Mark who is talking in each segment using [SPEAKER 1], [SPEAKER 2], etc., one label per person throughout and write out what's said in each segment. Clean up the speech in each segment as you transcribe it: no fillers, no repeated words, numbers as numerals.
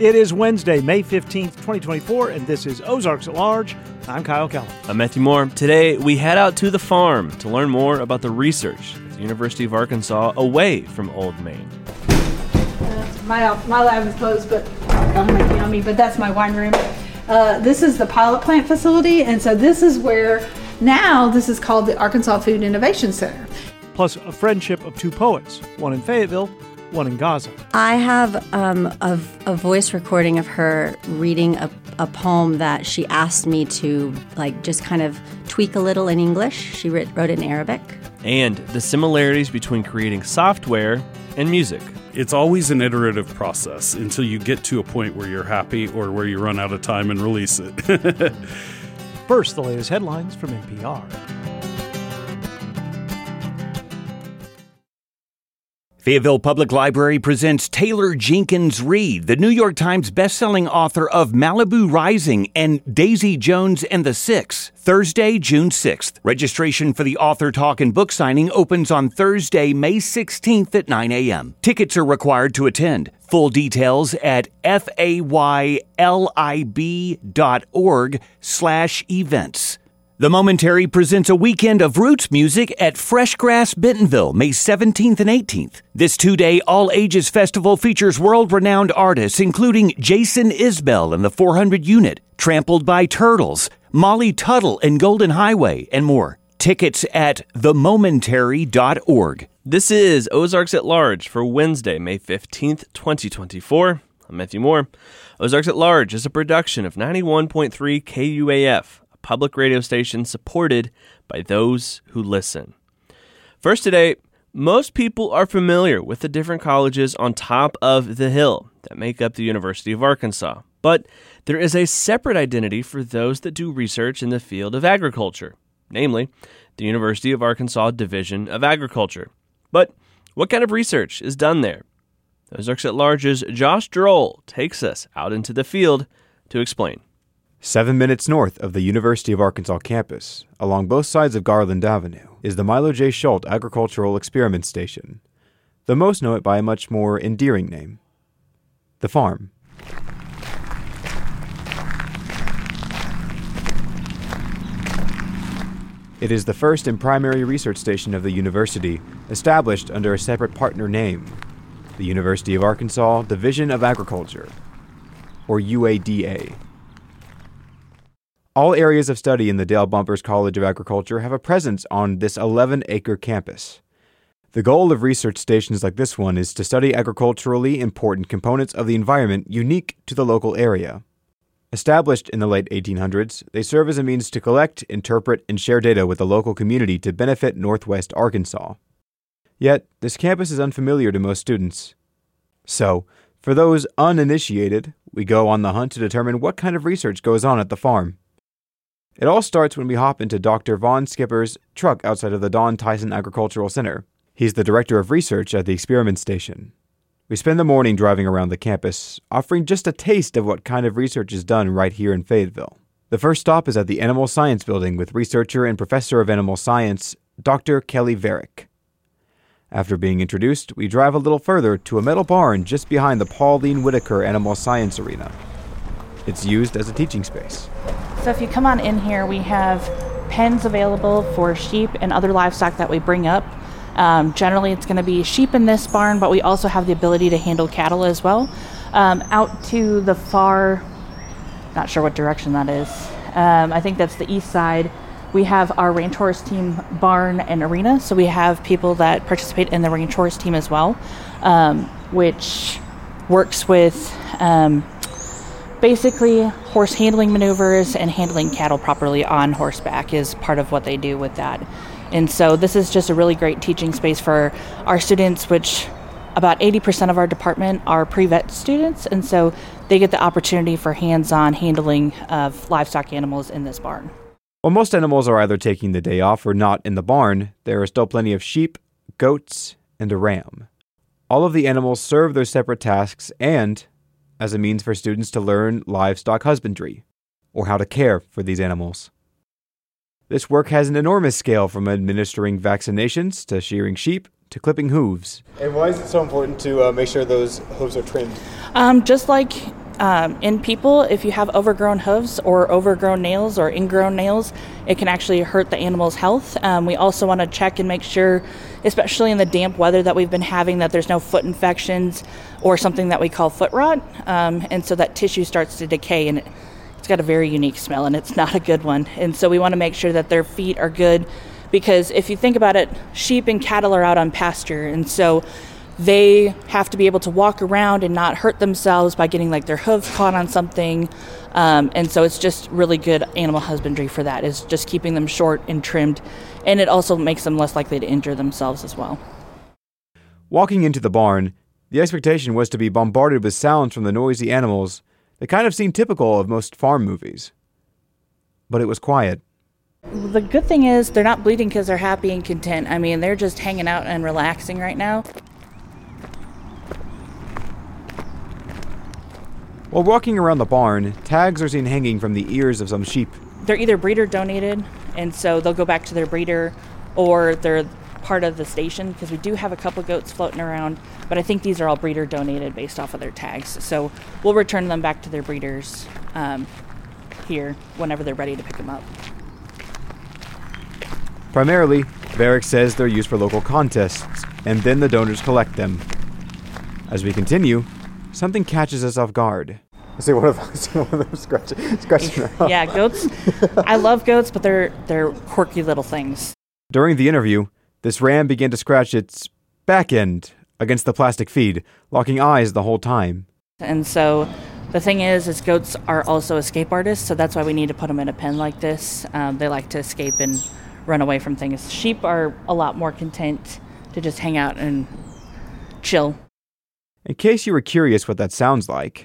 [SPEAKER 1] It is Wednesday, May 15th, 2024, and this is Ozarks at Large. I'm Kyle Keller.
[SPEAKER 2] I'm Matthew Moore. Today, we head out to the farm to learn more about the research at the University of Arkansas away from Old Main.
[SPEAKER 3] My lab is closed, but don't make it on me, but that's my wine room. This is the pilot plant facility, and so this is where now this is called the Arkansas Food Innovation Center.
[SPEAKER 1] Plus a friendship of two poets, one in Fayetteville, one in Gaza.
[SPEAKER 4] I have a voice recording of her reading a poem that she asked me to just kind of tweak a little in English. She wrote it in Arabic.
[SPEAKER 2] And the similarities between creating software and music.
[SPEAKER 5] It's always an iterative process until you get to a point where you're happy or where you run out of time and release it.
[SPEAKER 1] First, the latest headlines from NPR.
[SPEAKER 6] Fayetteville Public Library presents Taylor Jenkins Reid, the New York Times bestselling author of Malibu Rising and Daisy Jones and the Six, Thursday, June 6th. Registration for the author talk and book signing opens on Thursday, May 16th at 9 a.m. Tickets are required to attend. Full details at faylib.org/events. The Momentary presents a weekend of roots music at Fresh Grass Bentonville, May 17th and 18th. This two-day all-ages festival features world-renowned artists, including Jason Isbell and the 400 Unit, Trampled by Turtles, Molly Tuttle and Golden Highway, and more. Tickets at themomentary.org.
[SPEAKER 2] This is Ozarks at Large for Wednesday, May 15th, 2024. I'm Matthew Moore. Ozarks at Large is a production of 91.3 KUAF. Public radio station supported by those who listen. First today, most people are familiar with the different colleges on top of the hill that make up the University of Arkansas. But there is a separate identity for those that do research in the field of agriculture, namely the University of Arkansas Division of Agriculture. But what kind of research is done there? Ozarks at Large's Josh Droll takes us out into the field to explain.
[SPEAKER 7] 7 minutes north of the University of Arkansas campus, along both sides of Garland Avenue, is the Milo J. Schultz Agricultural Experiment Station. The most know it by a much more endearing name, the farm. It is the first and primary research station of the university, established under a separate partner name, the University of Arkansas Division of Agriculture, or UADA. All areas of study in the Dale Bumpers College of Agriculture have a presence on this 11-acre campus. The goal of research stations like this one is to study agriculturally important components of the environment unique to the local area. Established in the late 1800s, they serve as a means to collect, interpret, and share data with the local community to benefit Northwest Arkansas. Yet, this campus is unfamiliar to most students. So, for those uninitiated, we go on the hunt to determine what kind of research goes on at the farm. It all starts when we hop into Dr. Vaughn Skipper's truck outside of the Don Tyson Agricultural Center. He's the director of research at the experiment station. We spend the morning driving around the campus, offering just a taste of what kind of research is done right here in Fayetteville. The first stop is at the Animal Science Building with researcher and professor of animal science, Dr. Kelly Varick. After being introduced, we drive a little further to a metal barn just behind the Pauline Whitaker Animal Science Arena. It's used as a teaching space.
[SPEAKER 8] So if you come on in here, we have pens available for sheep and other livestock that we bring up. Generally, it's going to be sheep in this barn, but we also have the ability to handle cattle as well. Out to the far, not sure what direction that is. I think that's the east side. We have our range horse team barn and arena. So we have people that participate in the range horse team as well, which works with basically horse handling maneuvers and handling cattle properly on horseback is part of what they do with that. And so this is just a really great teaching space for our students, which about 80% of our department are pre-vet students. And so they get the opportunity for hands-on handling of livestock animals in this barn.
[SPEAKER 7] While most animals are either taking the day off or not in the barn, there are still plenty of sheep, goats, and a ram. All of the animals serve their separate tasks and as a means for students to learn livestock husbandry, or how to care for these animals. This work has an enormous scale, from administering vaccinations to shearing sheep to clipping hooves.
[SPEAKER 9] And why is it so important to make sure those hooves are trimmed?
[SPEAKER 8] Just like In people, if you have overgrown hooves or overgrown nails or ingrown nails, it can actually hurt the animal's health. We also want to check and make sure, especially in the damp weather that we've been having, that there's no foot infections or something that we call foot rot. And so that tissue starts to decay, and it's got a very unique smell, and it's not a good one. And so we want to make sure that their feet are good, because if you think about it, sheep and cattle are out on pasture, and so they have to be able to walk around and not hurt themselves by getting like their hooves caught on something. And so it's just really good animal husbandry for that, is just keeping them short and trimmed. And it also makes them less likely to injure themselves as well.
[SPEAKER 7] Walking into the barn, the expectation was to be bombarded with sounds from the noisy animals that kind of seemed typical of most farm movies. But it was quiet.
[SPEAKER 8] The good thing is they're not bleeding because they're happy and content. I mean, they're just hanging out and relaxing right now.
[SPEAKER 7] While walking around the barn, tags are seen hanging from the ears of some sheep.
[SPEAKER 8] They're either breeder donated, and so they'll go back to their breeder, or they're part of the station, because we do have a couple goats floating around, but I think these are all breeder donated based off of their tags. So we'll return them back to their breeders here whenever they're ready to pick them up.
[SPEAKER 7] Primarily, Varick says they're used for local contests, and then the donors collect them. As we continue, something catches us off guard. I see one of them scratching her.
[SPEAKER 8] Yeah, goats. I love goats, but they're quirky little things.
[SPEAKER 7] During the interview, this ram began to scratch its back end against the plastic feed, locking eyes the whole time.
[SPEAKER 8] And so the thing is goats are also escape artists, so that's why we need to put them in a pen like this. They like to escape and run away from things. Sheep are a lot more content to just hang out and chill.
[SPEAKER 7] In case you were curious what that sounds like.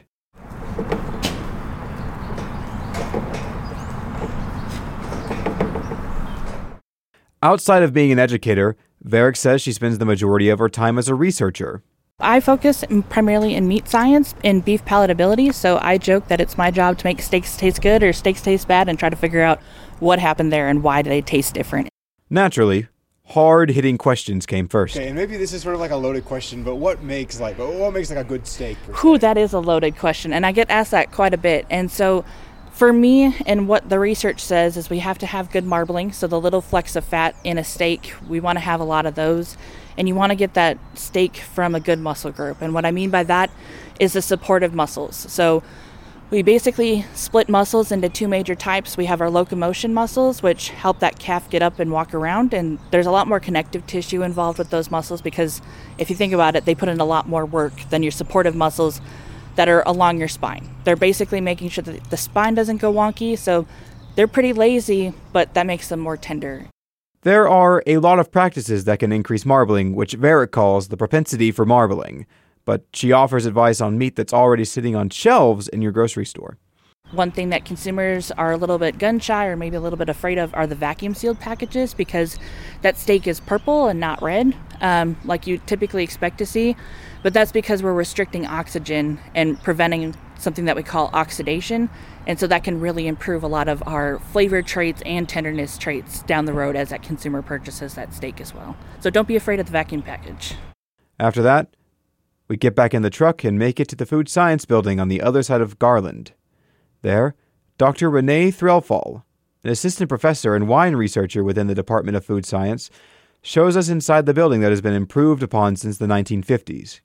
[SPEAKER 7] Outside of being an educator, Varick says she spends the majority of her time as a researcher.
[SPEAKER 8] I focus primarily in meat science and beef palatability, so I joke that it's my job to make steaks taste good or steaks taste bad and try to figure out what happened there and why do they taste different.
[SPEAKER 7] Naturally, hard-hitting questions came first.
[SPEAKER 9] Okay, and maybe this is sort of like a loaded question, but what makes like a good steak?
[SPEAKER 8] That is a loaded question, and I get asked that quite a bit. And so for me, and what the research says, is we have to have good marbling, so the little flecks of fat in a steak, we want to have a lot of those. And you want to get that steak from a good muscle group. And what I mean by that is the supportive muscles. So we basically split muscles into two major types. We have our locomotion muscles, which help that calf get up and walk around. And there's a lot more connective tissue involved with those muscles, because if you think about it, they put in a lot more work than your supportive muscles that are along your spine. They're basically making sure that the spine doesn't go wonky. So they're pretty lazy, but that makes them more tender.
[SPEAKER 7] There are a lot of practices that can increase marbling, which Varick calls the propensity for marbling, but she offers advice on meat that's already sitting on shelves in your grocery store.
[SPEAKER 8] One thing that consumers are a little bit gun-shy or maybe a little bit afraid of are the vacuum-sealed packages, because that steak is purple and not red, like you typically expect to see. But that's because we're restricting oxygen and preventing something that we call oxidation. And so that can really improve a lot of our flavor traits and tenderness traits down the road as that consumer purchases that steak as well. So don't be afraid of the vacuum package.
[SPEAKER 7] After that, we get back in the truck and make it to the Food Science Building on the other side of Garland. There, Dr. Renee Threlfall, an assistant professor and wine researcher within the Department of Food Science, shows us inside the building that has been improved upon since the 1950s.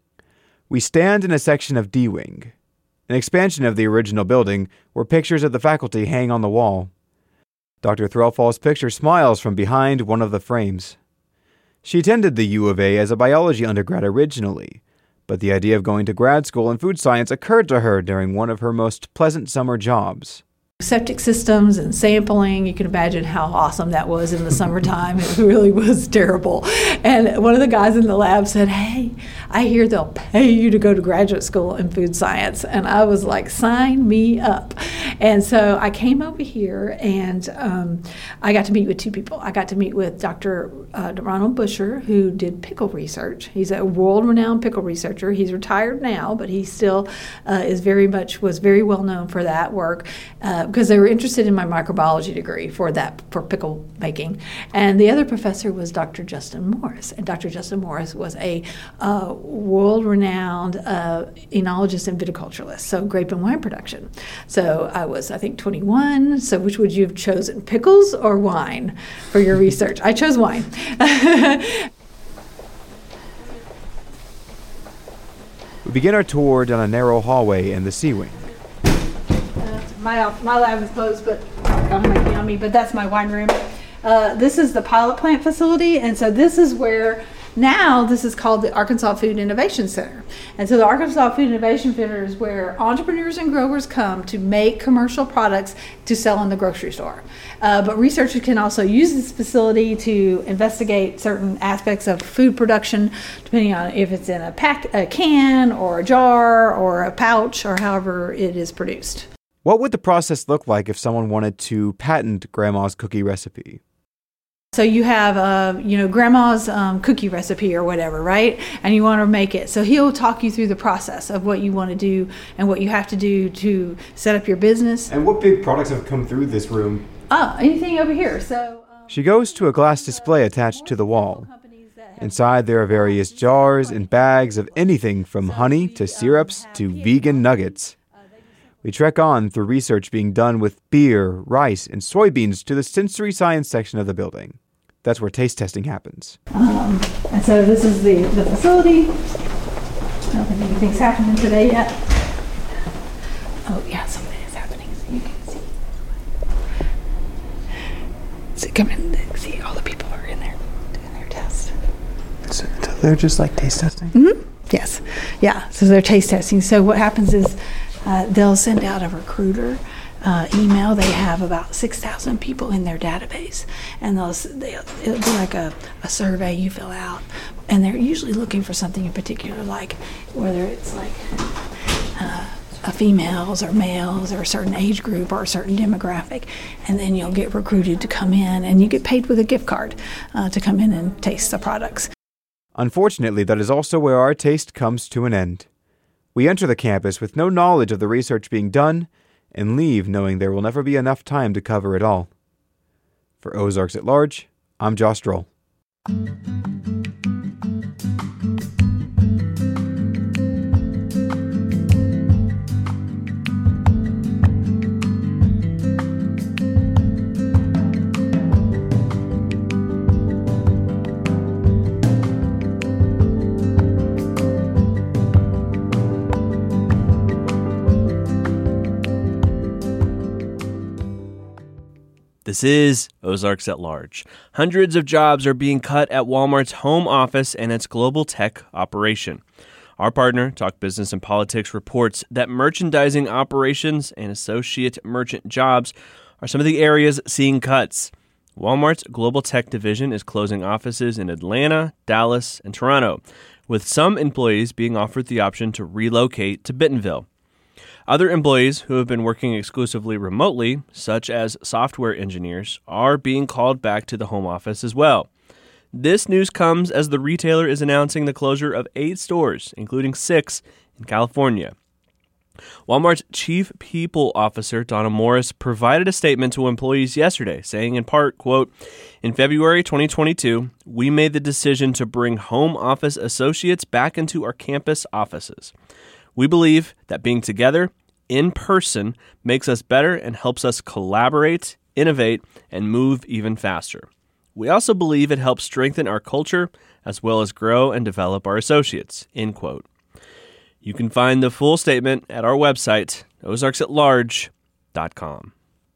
[SPEAKER 7] We stand in a section of D-Wing, an expansion of the original building where pictures of the faculty hang on the wall. Dr. Threlfall's picture smiles from behind one of the frames. She attended the U of A as a biology undergrad originally, but the idea of going to grad school in food science occurred to her during one of her most pleasant summer jobs.
[SPEAKER 3] Septic systems and sampling, you can imagine how awesome that was in the summertime. It really was terrible. And one of the guys in the lab said, "Hey, I hear they'll pay you to go to graduate school in food science." And I was like, sign me up. And so I came over here and I got to meet with two people. I got to meet with Dr. Ronald Busher, who did pickle research. He's a world-renowned pickle researcher. He's retired now, but he still was very well known for that work. because they were interested in my microbiology degree for pickle making. And the other professor was Dr. Justin Morris. And Dr. Justin Morris was a world-renowned enologist and viticulturalist, so grape and wine production. So I was, I think, 21. So which would you have chosen, pickles or wine for your research? I chose wine.
[SPEAKER 7] We begin our tour down a narrow hallway in the C Wing.
[SPEAKER 3] My lab is closed, but but that's my wine room. This is the pilot plant facility, and so this is where now this is called the Arkansas Food Innovation Center. And so the Arkansas Food Innovation Center is where entrepreneurs and growers come to make commercial products to sell in the grocery store. But researchers can also use this facility to investigate certain aspects of food production, depending on if it's in a can or a jar or a pouch or however it is produced.
[SPEAKER 7] What would the process look like if someone wanted to patent Grandma's cookie recipe?
[SPEAKER 3] So you have, Grandma's cookie recipe or whatever, right? And you want to make it. So he'll talk you through the process of what you want to do and what you have to do to set up your business.
[SPEAKER 7] And what big products have come through this room?
[SPEAKER 3] Anything over here. So
[SPEAKER 7] she goes to a glass display attached to the wall. Inside there are various jars and bags of anything from honey to syrups to vegan nuggets. We trek on through research being done with beer, rice, and soybeans to the sensory science section of the building. That's where taste testing happens.
[SPEAKER 3] And so this is the facility. I don't think anything's happening today yet. Oh, yeah, something is happening, so you can see. So come in and see all the people are in there doing their test.
[SPEAKER 7] So they're just like taste testing?
[SPEAKER 3] Mm-hmm. Yes. Yeah, so they're taste testing. So what happens is they'll send out a recruiter email. They have about 6,000 people in their database, and it'll be like a survey you fill out, and they're usually looking for something in particular, like whether it's like females or males or a certain age group or a certain demographic, and then you'll get recruited to come in, and you get paid with a gift card to come in and taste the products.
[SPEAKER 7] Unfortunately, that is also where our taste comes to an end. We enter the campus with no knowledge of the research being done and leave knowing there will never be enough time to cover it all. For Ozarks at Large, I'm Josh Stroll.
[SPEAKER 2] This is Ozarks at Large. Hundreds of jobs are being cut at Walmart's home office and its global tech operation. Our partner, Talk Business and Politics, reports that merchandising operations and associate merchant jobs are some of the areas seeing cuts. Walmart's global tech division is closing offices in Atlanta, Dallas, and Toronto, with some employees being offered the option to relocate to Bentonville. Other employees who have been working exclusively remotely, such as software engineers, are being called back to the home office as well. This news comes as the retailer is announcing the closure of 8 stores, including 6 in California. Walmart's Chief People Officer, Donna Morris, provided a statement to employees yesterday, saying in part, quote, "In February 2022, we made the decision to bring home office associates back into our campus offices. We believe that being together in person makes us better and helps us collaborate, innovate, and move even faster. We also believe it helps strengthen our culture as well as grow and develop our associates," end quote. You can find the full statement at our website, ozarksatlarge.com.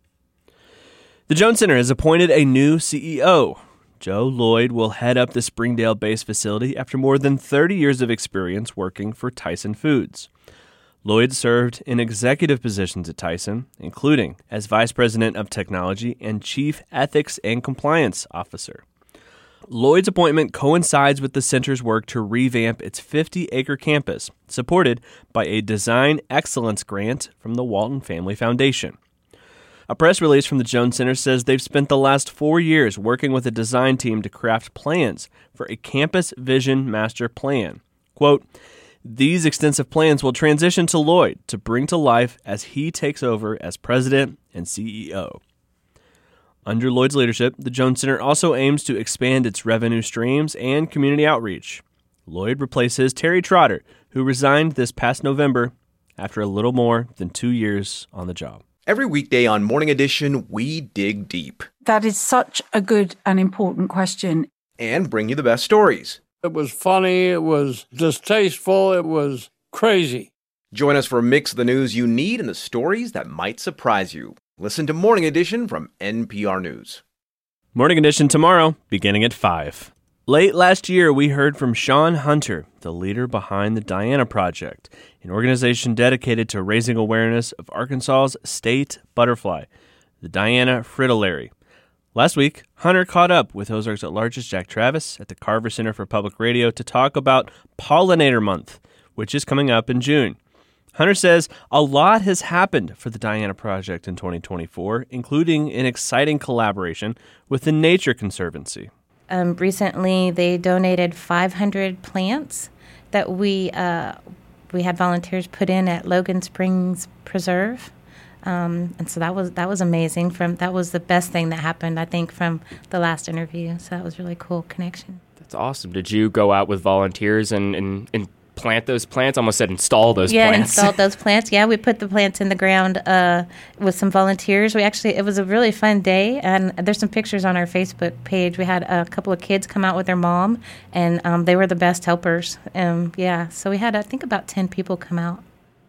[SPEAKER 2] The Jones Center has appointed a new CEO. Joe Lloyd will head up the Springdale-based facility after more than 30 years of experience working for Tyson Foods. Lloyd served in executive positions at Tyson, including as Vice President of Technology and Chief Ethics and Compliance Officer. Lloyd's appointment coincides with the center's work to revamp its 50-acre campus, supported by a Design Excellence grant from the Walton Family Foundation. A press release from the Jones Center says they've spent the last 4 years working with a design team to craft plans for a campus vision master plan. Quote, These extensive plans will transition to Lloyd to bring to life as he takes over as president and CEO. Under Lloyd's leadership, the Jones Center also aims to expand its revenue streams and community outreach. Lloyd replaces Terry Trotter, who resigned this past November after a little more than 2 years on the job.
[SPEAKER 10] Every weekday on Morning Edition, we dig deep.
[SPEAKER 11] That is such a good and important question.
[SPEAKER 10] And bring you the best stories.
[SPEAKER 12] It was funny, it was distasteful, it was crazy.
[SPEAKER 10] Join us for a mix of the news you need and the stories that might surprise you. Listen to Morning Edition from NPR News.
[SPEAKER 2] Morning Edition tomorrow, beginning at 5. Late last year, we heard from Sean Hunter, the leader behind the Diana Project, an organization dedicated to raising awareness of Arkansas's state butterfly, the Diana fritillary. Last week, Hunter caught up with Ozarks at Large's Jack Travis at the Carver Center for Public Radio to talk about Pollinator Month, which is coming up in June. Hunter says a lot has happened for the Diana Project in 2024, including an exciting collaboration with the Nature Conservancy.
[SPEAKER 13] Recently, they donated 500 plants that we had volunteers put in at Logan Springs Preserve, and so that was amazing. That was the best thing that happened, I think, from the last interview. So that was really cool connection.
[SPEAKER 14] That's awesome. Did you go out with volunteers and plant those plants? I almost said install those plants.
[SPEAKER 13] Yeah, installed those plants. Yeah, we put the plants in the ground with some volunteers. It was a really fun day, and there's some pictures on our Facebook page. We had a couple of kids come out with their mom, and they were the best helpers. So we had, I think, about 10 people come out.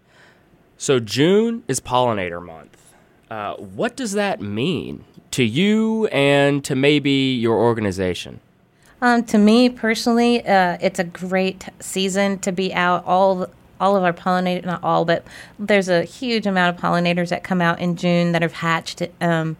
[SPEAKER 14] So June is Pollinator Month. What does that mean to you and to maybe your organization?
[SPEAKER 13] To me personally, it's a great season to be out. All of our pollinators, not all, but there's a huge amount of pollinators that come out in June that have hatched, and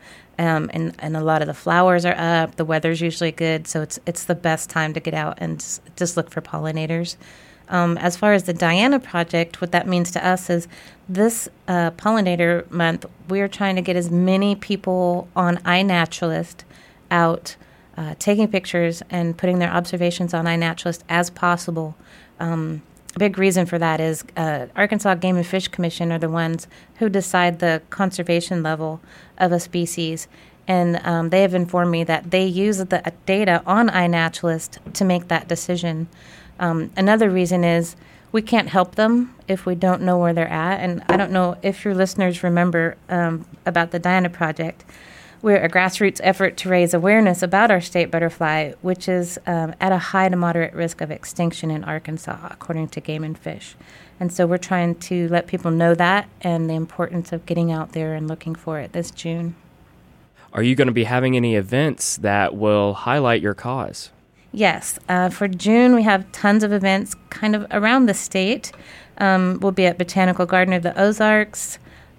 [SPEAKER 13] a lot of the flowers are up. The weather's usually good, so it's the best time to get out and just look for pollinators. As far as the Diana Project, what that means to us is this Pollinator Month, we're trying to get as many people on iNaturalist out taking pictures and putting their observations on iNaturalist as possible. A big reason for that is Arkansas Game and Fish Commission are the ones who decide the conservation level of a species, and they have informed me that they use the data on iNaturalist to make that decision. Another reason is we can't help them if we don't know where they're at, and I don't know if your listeners remember about the Diana Project. We're a grassroots effort to raise awareness about our state butterfly, which is at a high to moderate risk of extinction in Arkansas, according to Game and Fish. And so we're trying to let people know that and the importance of getting out there and looking for it this June.
[SPEAKER 14] Are you going to be having any events that will highlight your cause?
[SPEAKER 13] Yes. For June, we have tons of events kind of around the state. We'll be at Botanical Garden of the Ozarks.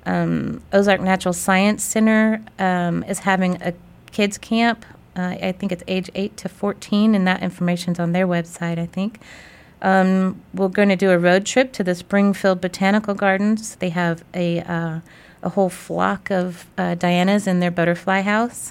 [SPEAKER 13] Ozark Natural Science Center is having a kids camp. I think it's age 8 to 14, and that information's on their website, I think. We're going to do a road trip to the Springfield Botanical Gardens. They have a whole flock of Dianas in their butterfly house.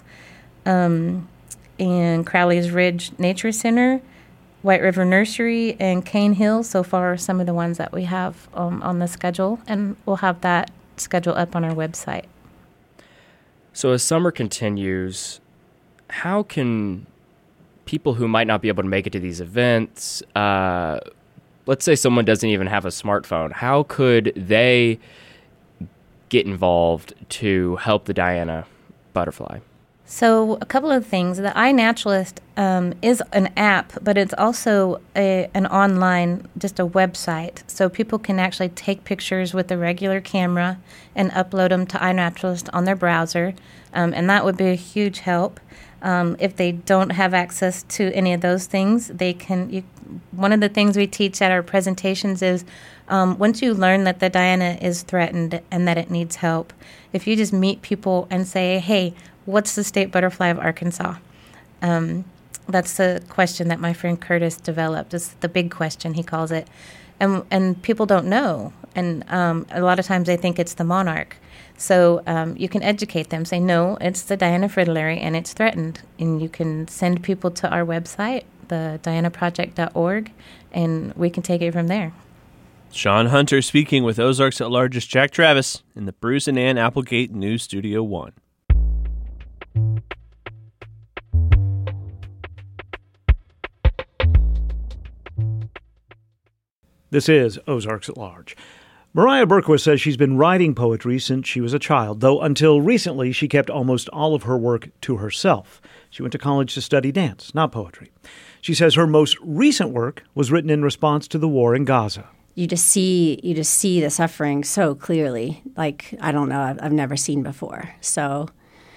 [SPEAKER 13] And Crowley's Ridge Nature Center, White River Nursery, and Cane Hill so far are some of the ones that we have on the schedule, and we'll have that schedule up on our website.
[SPEAKER 14] So as summer continues, how can people who might not be able to make it to these events, let's say someone doesn't even have a smartphone, how could they get involved to help the Diana butterfly?
[SPEAKER 13] So a couple of things. The iNaturalist is an app, but it's also an online, just a website. So people can actually take pictures with a regular camera and upload them to iNaturalist on their browser, and that would be a huge help. If they don't have access to any of those things, they can. One of the things we teach at our presentations is once you learn that the Diana is threatened and that it needs help, if you just meet people and say, hey, what's the state butterfly of Arkansas? That's the question that my friend Curtis developed. It's the big question, he calls it. And people don't know. And a lot of times they think it's the monarch. So you can educate them. Say, no, it's the Diana fritillary and it's threatened. And you can send people to our website, the dianaproject.org, and we can take it from there.
[SPEAKER 2] Sean Hunter speaking with Ozarks at Large's Jack Travis in the Bruce and Ann Applegate News Studio 1.
[SPEAKER 1] This is Ozarks at Large. Mariah Berquist says she's been writing poetry since she was a child, though until recently she kept almost all of her work to herself. She went to college to study dance, not poetry. She says her most recent work was written in response to the war in Gaza.
[SPEAKER 4] You just see the suffering so clearly, like, I don't know, I've never seen before. So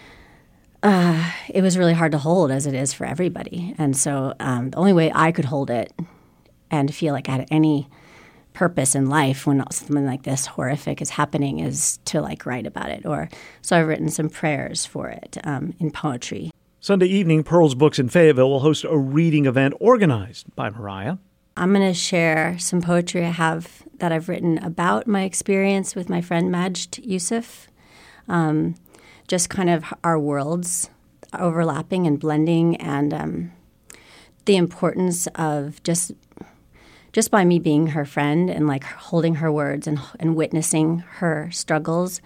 [SPEAKER 4] it was really hard to hold, as it is for everybody. And so the only way I could hold it and feel like I had any purpose in life when something like this horrific is happening is to write about it. So I've written some prayers for it in poetry.
[SPEAKER 1] Sunday evening, Pearls Books in Fayetteville will host a reading event organized by Mariah.
[SPEAKER 4] I'm going to share some poetry I have that I've written about my experience with my friend Majd Yusuf. Just kind of our worlds overlapping and blending, and the importance of just by me being her friend and holding her words and witnessing her struggles,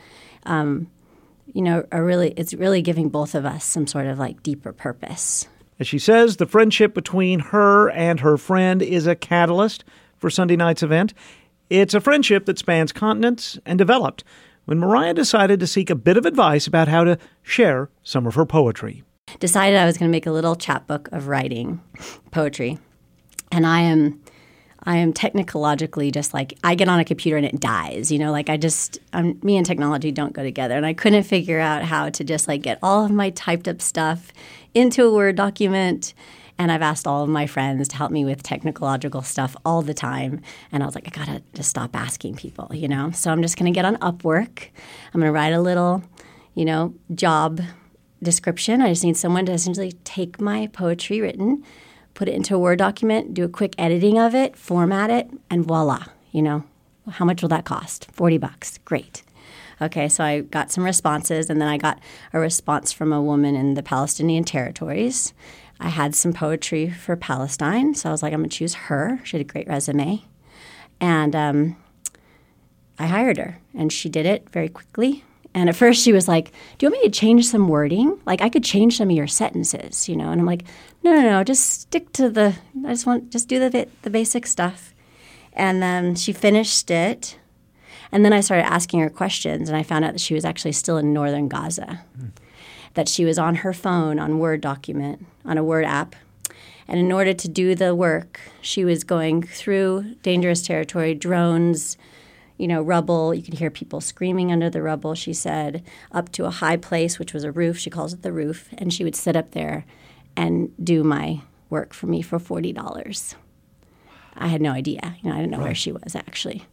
[SPEAKER 4] it's really giving both of us some sort of deeper purpose.
[SPEAKER 1] As she says, the friendship between her and her friend is a catalyst for Sunday night's event. It's a friendship that spans continents and developed when Mariah decided to seek a bit of advice about how to share some of her poetry.
[SPEAKER 4] Decided I was going to make a little chapbook of writing poetry. And I am technologically just I get on a computer and it dies, me and technology don't go together. And I couldn't figure out how to just get all of my typed up stuff into a Word document. And I've asked all of my friends to help me with technological stuff all the time. And I was like, I gotta just stop asking people, So I'm just gonna get on Upwork. I'm gonna write a little, job description. I just need someone to essentially take my poetry written, put it into a Word document, do a quick editing of it, format it, and voila, How much will that cost? $40. Great. Okay, so I got some responses, and then I got a response from a woman in the Palestinian territories. I had some poetry for Palestine, so I was like, I'm going to choose her. She had a great resume. And I hired her, and she did it very quickly. And at first she was like, do you want me to change some wording? I could change some of your sentences, And I'm like, no, just stick to just do the basic stuff. And then she finished it. And then I started asking her questions, and I found out that she was actually still in northern Gaza, that she was on her phone on Word document, on a Word app. And in order to do the work, she was going through dangerous territory, drones, rubble. You could hear people screaming under the rubble, she said, up to a high place, which was a roof. She calls it the roof. And she would sit up there and do my work for me for $40. I had no idea. I didn't know where she was actually.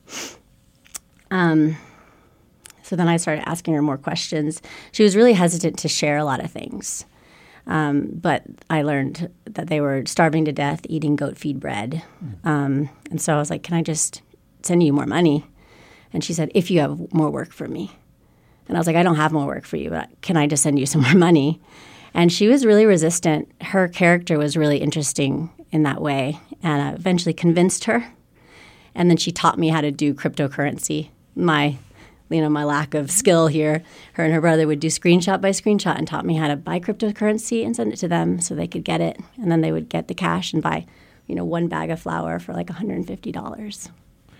[SPEAKER 4] So then I started asking her more questions. She was really hesitant to share a lot of things. But I learned that they were starving to death, eating goat feed bread. And so I was like, can I just send you more money? And she said, if you have more work for me. And I was like, I don't have more work for you, but can I just send you some more money? And she was really resistant. Her character was really interesting in that way. And I eventually convinced her. And then she taught me how to do cryptocurrency. My lack of skill here. Her and her brother would do screenshot by screenshot and taught me how to buy cryptocurrency and send it to them so they could get it. And then they would get the cash and buy, one bag of flour for $150.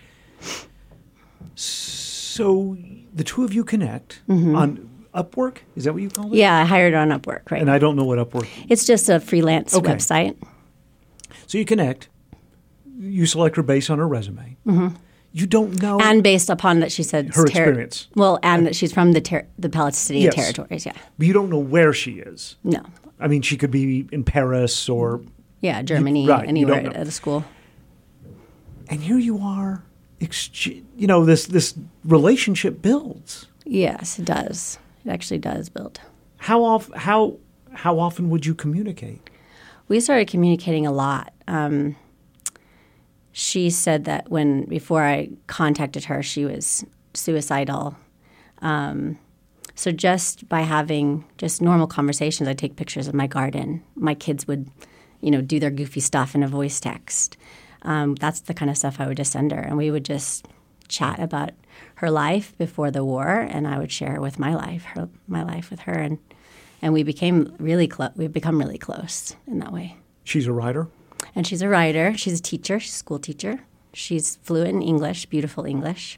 [SPEAKER 1] So the two of you connect on Upwork? Is that what you call it?
[SPEAKER 4] Yeah, I hired her on Upwork, right?
[SPEAKER 1] And I don't know what Upwork is.
[SPEAKER 4] It's just a freelance website.
[SPEAKER 1] So you connect. You select her based on her resume. Mm-hmm. You don't know.
[SPEAKER 4] And based upon that she said
[SPEAKER 1] her experience.
[SPEAKER 4] Well, and that she's from the Palestinian territories, yeah.
[SPEAKER 1] But you don't know where she is.
[SPEAKER 4] No.
[SPEAKER 1] I mean, she could be in Paris or...
[SPEAKER 4] Yeah, Germany, anywhere at a school.
[SPEAKER 1] And here you are, this relationship builds.
[SPEAKER 4] Yes, it does. It actually does build.
[SPEAKER 1] How often would you communicate?
[SPEAKER 4] We started communicating a lot. She said that before I contacted her, she was suicidal. So just by having just normal conversations, I'd take pictures of my garden. My kids would, do their goofy stuff in a voice text. That's the kind of stuff I would just send her. And we would just chat about her life before the war, and I would share with my life with her. And we became really close. We've become really close in that way.
[SPEAKER 1] She's a writer?
[SPEAKER 4] And she's a writer. She's a teacher. She's a school teacher. She's fluent in English, beautiful English.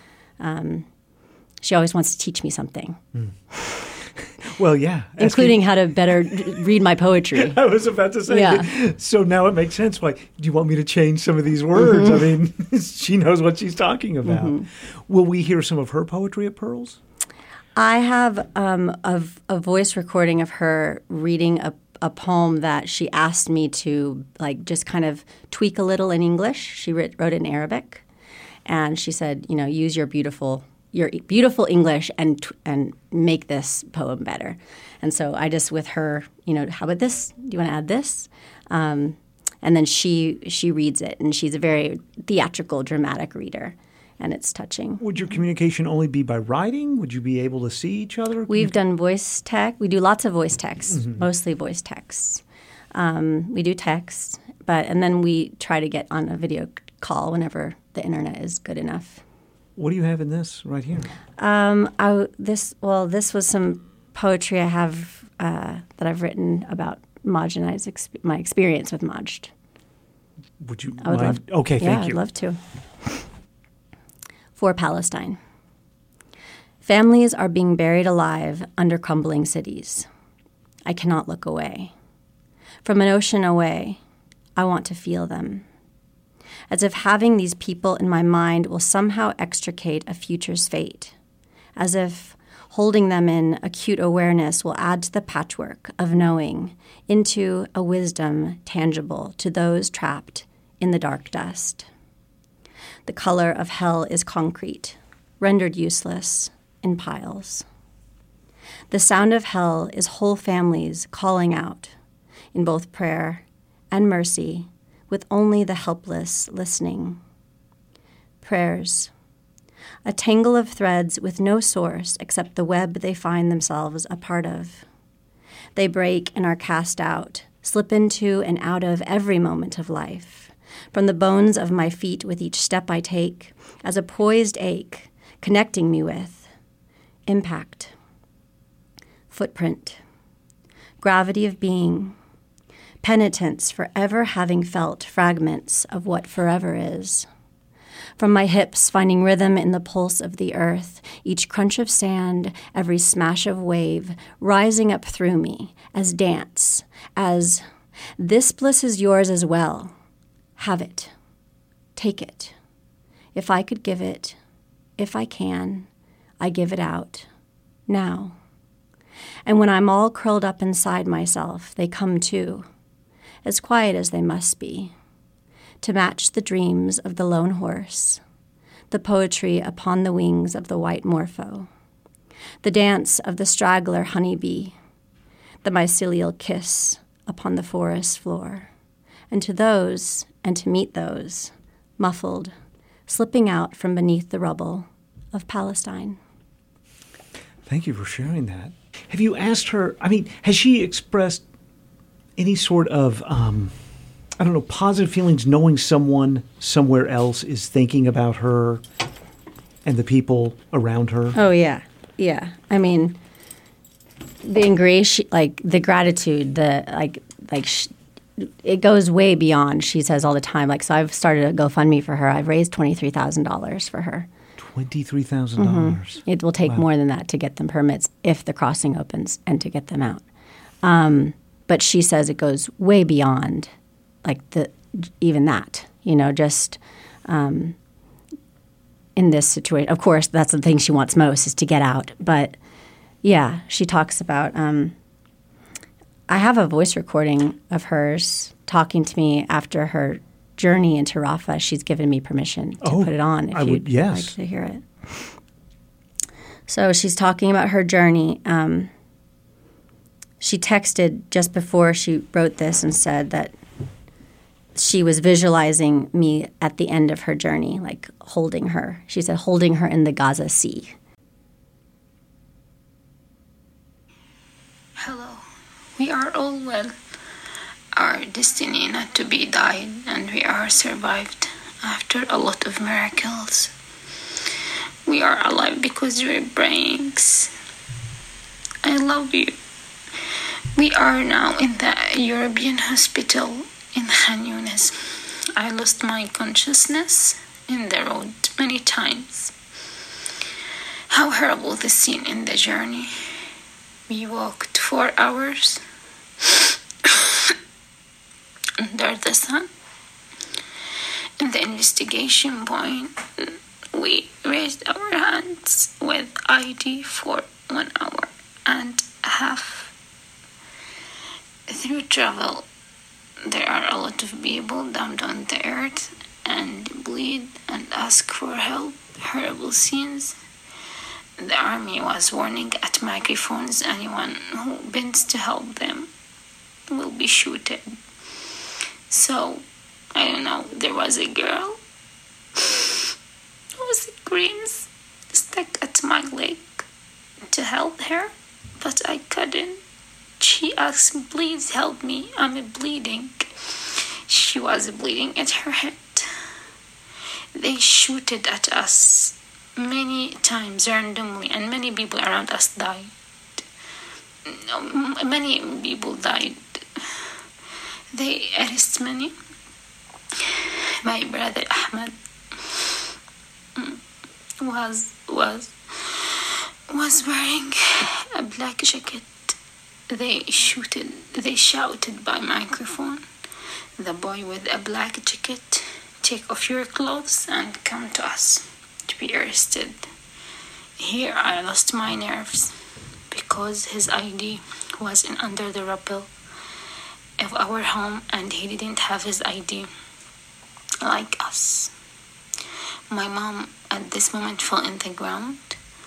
[SPEAKER 4] She always wants to teach me something.
[SPEAKER 1] Well, yeah.
[SPEAKER 4] Including how to better read my poetry.
[SPEAKER 1] I was about to say,
[SPEAKER 4] Yeah.
[SPEAKER 1] So now it makes sense. Why, do you want me to change some of these words? I mean, she knows what she's talking about. Will we hear some of her poetry at Pearls?
[SPEAKER 4] I have a voice recording of her reading a poem that she asked me to just kind of tweak a little in English. She wrote it in Arabic, and she said, use your beautiful English and make this poem better. And so I just with her, how about this? Do you want to add this? And then she reads it, and she's a very theatrical, dramatic reader. And it's touching.
[SPEAKER 1] Would your communication only be by writing? Would you be able to see each other?
[SPEAKER 4] We've done voice text. We do lots of voice texts, mostly voice texts. We do text, and then we try to get on a video call whenever the internet is good enough.
[SPEAKER 1] What do you have in this right here?
[SPEAKER 4] This was some poetry I have that I've written about Majd and my experience with Majd.
[SPEAKER 1] Would you?
[SPEAKER 4] I would love.
[SPEAKER 1] Okay, thank you.
[SPEAKER 4] I'd love to. For Palestine. Families are being buried alive under crumbling cities. I cannot look away. From an ocean away, I want to feel them. As if having these people in my mind will somehow extricate a future's fate. As if holding them in acute awareness will add to the patchwork of knowing, into a wisdom tangible to those trapped in the dark dust. The color of hell is concrete, rendered useless in piles. The sound of hell is whole families calling out in both prayer and mercy, with only the helpless listening. Prayers, a tangle of threads with no source except the web they find themselves a part of. They break and are cast out, slip into and out of every moment of life. From the bones of my feet with each step I take, as a poised ache, connecting me with impact, footprint, gravity of being, penitence for ever having felt fragments of what forever is. From my hips, finding rhythm in the pulse of the earth, each crunch of sand, every smash of wave, rising up through me as dance, as this bliss is yours as well. Have it. Take it. If I could give it, if I can, I give it out. Now. And when I'm all curled up inside myself, they come too, as quiet as they must be, to match the dreams of the lone horse, the poetry upon the wings of the white morpho, the dance of the straggler honeybee, the mycelial kiss upon the forest floor. And to those, and to meet those, muffled, slipping out from beneath the rubble of Palestine.
[SPEAKER 1] Thank you for sharing that. Have you asked her, has she expressed any sort of, positive feelings knowing someone somewhere else is thinking about her and the people around her?
[SPEAKER 4] Oh, yeah. Yeah. The the gratitude, it goes way beyond, she says all the time. So I've started a GoFundMe for her. I've raised $23,000 for her.
[SPEAKER 1] $23,000.
[SPEAKER 4] It will take more than that to get them permits if the crossing opens and to get them out. But she says it goes way beyond even that, just in this situation. Of course, that's the thing she wants most is to get out. But yeah, she talks about, I have a voice recording of hers talking to me after her journey into Rafah. She's given me permission to put it on if you'd like to hear it. So she's talking about her journey. She texted just before she wrote this and said that she was visualizing me at the end of her journey, holding her. She said, holding her in the Gaza Sea.
[SPEAKER 15] Hello. We are all well. our destiny not to be died, and we are survived after a lot of miracles. We are alive because your brains. I love you. We are now in the European hospital in Khan Yunis. I lost my consciousness in the road many times. How horrible the scene in the journey. We walked 4 hours under the sun. In the investigation point, we raised our hands with ID for 1 hour and a half. Through travel, there are a lot of people down on the earth and bleed and ask for help. Horrible scenes. The army was warning at microphones, anyone who bends to help them will be shooted. So, I don't know, there was a girl whose screams stuck at my leg to help her, but I couldn't. She asked me, please help me, I'm bleeding. She was bleeding at her head. They shooted at us many times randomly, and many people around us died. Many people died. They arrested many. My brother Ahmed was wearing a black jacket. They shouted by microphone, the boy with a black jacket, take off your clothes and come to us to be arrested. Here I lost my nerves because his ID was under the rubble of our home and he didn't have his ID like us. My mom at this moment fell in the ground,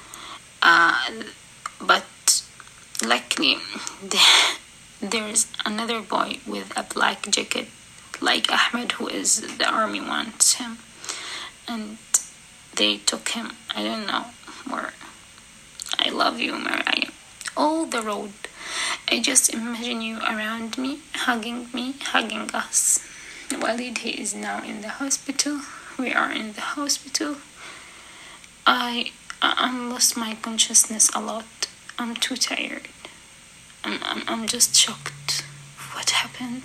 [SPEAKER 15] but luckily there's another boy with a black jacket like Ahmed, who is the army wants him, and they took him. I don't know where. I love you, Mariah. All the road, I just imagine you around me, hugging us. Walid, he is now in the hospital. We are in the hospital. I'm lost my consciousness a lot. I'm too tired. I'm just shocked. What happened?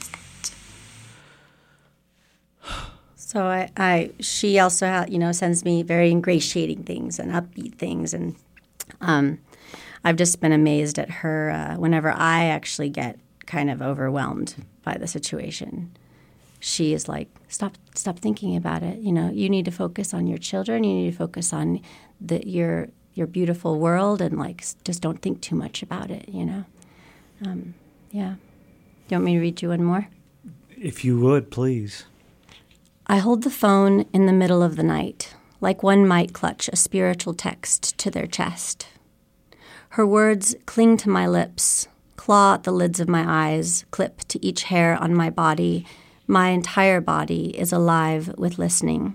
[SPEAKER 4] So she also sends me very ingratiating things and upbeat things, and I've just been amazed at her whenever I actually get kind of overwhelmed by the situation. She is like, stop thinking about it. You need to focus on your children. You need to focus on your beautiful world, and just don't think too much about it. Yeah. Do you want me to read you one more?
[SPEAKER 1] If you would, please.
[SPEAKER 4] I hold the phone in the middle of the night, like one might clutch a spiritual text to their chest. Her words cling to my lips, claw at the lids of my eyes, clip to each hair on my body. My entire body is alive with listening.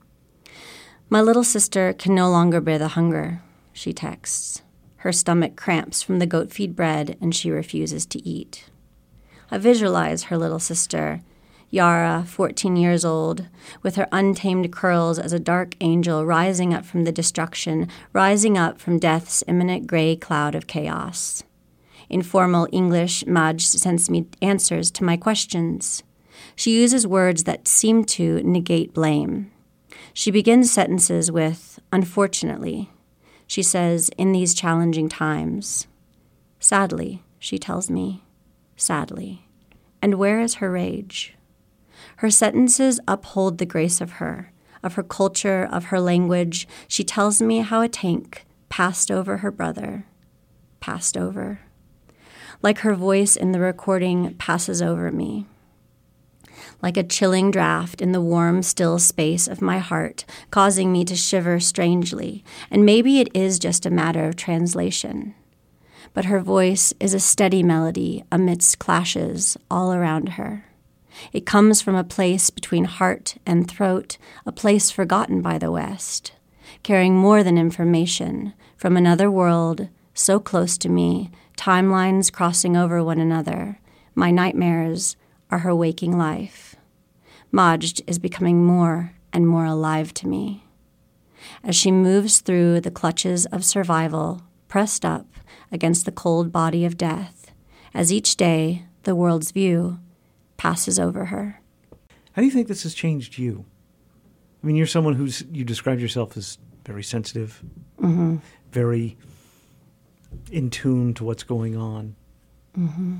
[SPEAKER 4] My little sister can no longer bear the hunger, she texts. Her stomach cramps from the goat feed bread, and she refuses to eat. I visualize her little sister, Yara, 14 years old, with her untamed curls as a dark angel rising up from the destruction, rising up from death's imminent gray cloud of chaos. In formal English, Maj sends me answers to my questions. She uses words that seem to negate blame. She begins sentences with, unfortunately. She says, in these challenging times. Sadly, she tells me. Sadly. And where is her rage? Her sentences uphold the grace of her culture, of her language. She tells me how a tank passed over her brother. Passed over. Like her voice in the recording passes over me. Like a chilling draft in the warm, still space of my heart, causing me to shiver strangely. And maybe it is just a matter of translation. But her voice is a steady melody amidst clashes all around her. It comes from a place between heart and throat, a place forgotten by the West, carrying more than information from another world, so close to me, timelines crossing over one another. My nightmares are her waking life. Majd is becoming more and more alive to me. As she moves through the clutches of survival, pressed up against the cold body of death, as each day the world's view passes over her.
[SPEAKER 1] How do you think this has changed you? I mean, you're someone you described yourself as very sensitive,
[SPEAKER 4] Mm-hmm.
[SPEAKER 1] very in tune to what's going on.
[SPEAKER 4] Mm-hmm.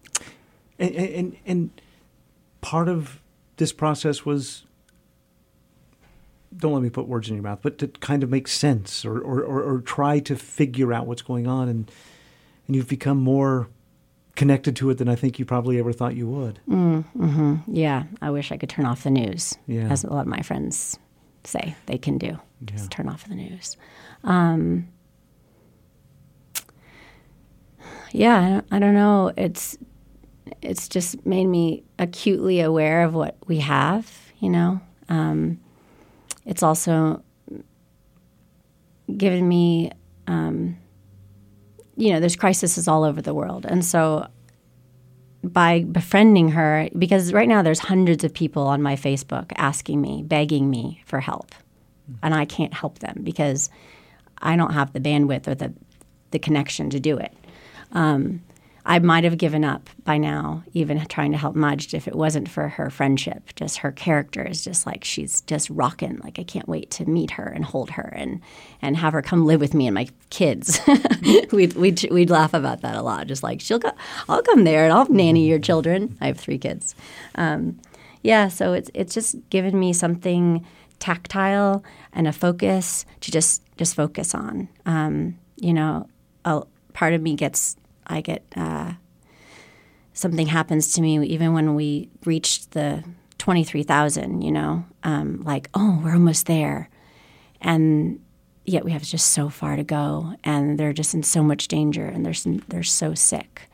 [SPEAKER 1] And part of this process was, don't let me put words in your mouth, but to kind of make sense or try to figure out what's going on. And you've become more connected to it than I think you probably ever thought you would.
[SPEAKER 4] Mm-hmm. Yeah, I wish I could turn off the news,
[SPEAKER 1] Yeah.
[SPEAKER 4] as a lot of my friends say they can do. Just turn off the news. Yeah, I don't know. It's just made me acutely aware of what we have, you know. It's also given me, there's crises all over the world. And so by befriending her, because right now there's hundreds of people on my Facebook asking me, begging me for help. And I can't help them because I don't have the bandwidth or the connection to do it. I might have given up by now, even trying to help Majd, if it wasn't for her friendship. Just her character is just like, she's just rocking. Like, I can't wait to meet her and hold her and have her come live with me and my kids. We'd laugh about that a lot. Just like, I'll come there and I'll nanny your children. I have 3 kids. So it's just given me something tactile and a focus to just focus on. A part of me something happens to me even when we reached the 23,000, we're almost there. And yet we have just so far to go, and they're just in so much danger, and they're so sick.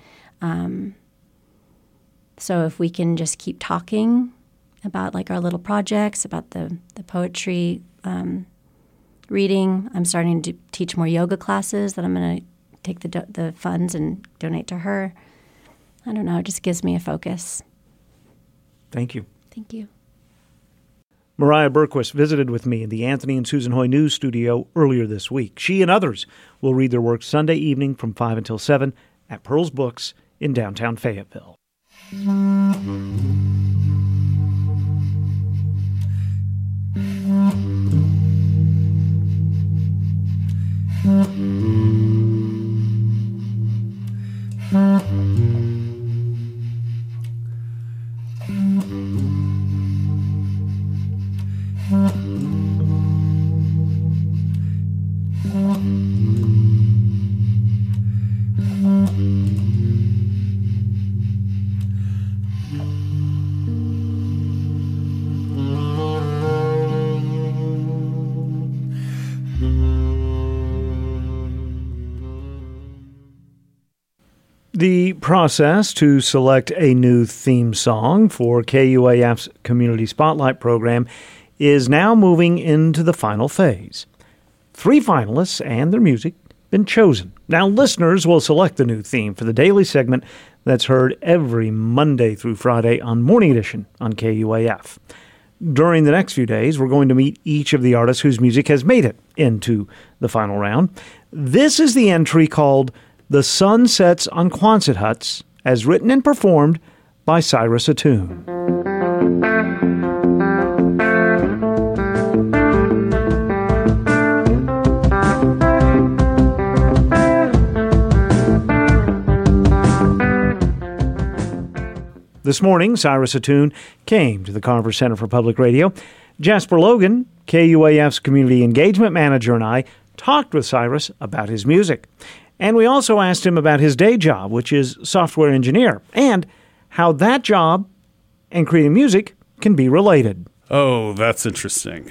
[SPEAKER 4] So if we can just keep talking about like our little projects, about the poetry reading. I'm starting to teach more yoga classes that I'm going to take the funds and donate to her. I don't know. It just gives me a focus.
[SPEAKER 1] Thank you.
[SPEAKER 4] Thank you.
[SPEAKER 1] Mariah Bergquist visited with me in the Anthony and Susan Hoy News Studio earlier this week. She and others will read their work Sunday evening from 5 until 7 at Pearl's Books in downtown Fayetteville. The process to select a new theme song for KUAF's Community Spotlight program is now moving into the final phase. 3 finalists and their music have been chosen. Now listeners will select the new theme for the daily segment that's heard every Monday through Friday on Morning Edition on KUAF. During the next few days, we're going to meet each of the artists whose music has made it into the final round. This is the entry called The Sun Sets on Quonset Huts, as written and performed by Cyrus Attune. This morning, Cyrus Attune came to the Carver Center for Public Radio. Jasper Logan, KUAF's Community Engagement Manager, and I talked with Cyrus about his music. And we also asked him about his day job, which is software engineer, and how that job and creating music can be related.
[SPEAKER 5] Oh, that's interesting.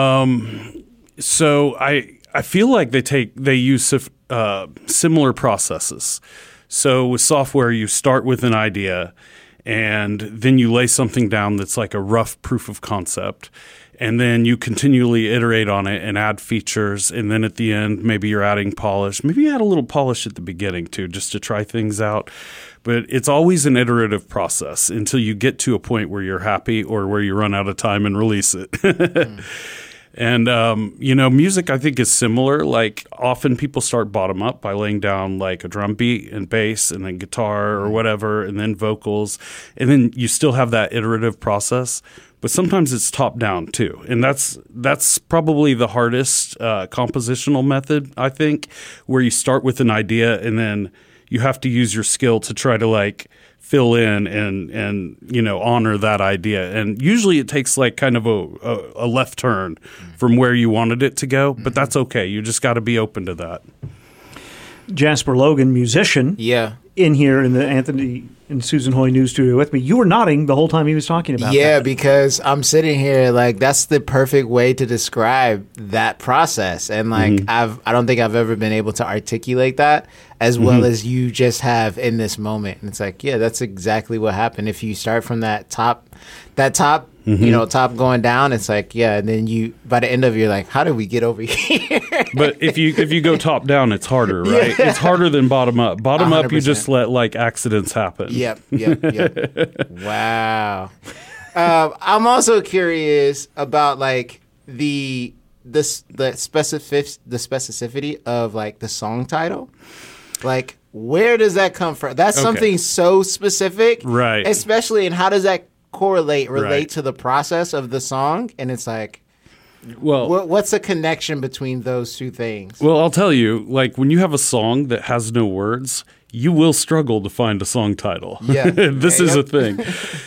[SPEAKER 5] So I feel like they use similar processes. So with software, you start with an idea, and then you lay something down that's like a rough proof of concept. And then you continually iterate on it and add features. And then at the end, maybe you're adding polish. Maybe you add a little polish at the beginning too, just to try things out. But it's always an iterative process until you get to a point where you're happy or where you run out of time and release it. And, music I think is similar. Like often people start bottom up by laying down like a drum beat and bass and then guitar or whatever, and then vocals. And then you still have that iterative process. But sometimes it's top down too, and that's probably the hardest compositional method, I think, where you start with an idea and then you have to use your skill to try to like fill in and honor that idea. And usually it takes like kind of a left turn from where you wanted it to go, but that's okay. You just got to be open to that.
[SPEAKER 1] Jasper Logan, musician.
[SPEAKER 16] Yeah.
[SPEAKER 1] In here in the Anthony and Susan Hoy News Studio with me. You were nodding the whole time he was talking about
[SPEAKER 16] that.
[SPEAKER 1] Because
[SPEAKER 16] I'm sitting here like that's the perfect way to describe that process. And like I don't think I've ever been able to articulate that as well as you just have in this moment. And it's like, yeah, that's exactly what happened. If you start from that top top going down, it's like, yeah, and then by the end of it, you're like, how did we get over here?
[SPEAKER 5] But if you go top down, it's harder, right? Yeah. It's harder than bottom up. Bottom 100%. Up, you just let like accidents happen.
[SPEAKER 16] Yep. Wow. I'm also curious about like the specificity of like the song title. Like, where does that come from? That's something so specific,
[SPEAKER 5] right?
[SPEAKER 16] Especially, and how does that relate to the process of the song? And it's like, well, what's the connection between those two things?
[SPEAKER 5] Well, I'll tell you, like when you have a song that has no words, you will struggle to find a song title.
[SPEAKER 16] Yeah,
[SPEAKER 5] this is a thing.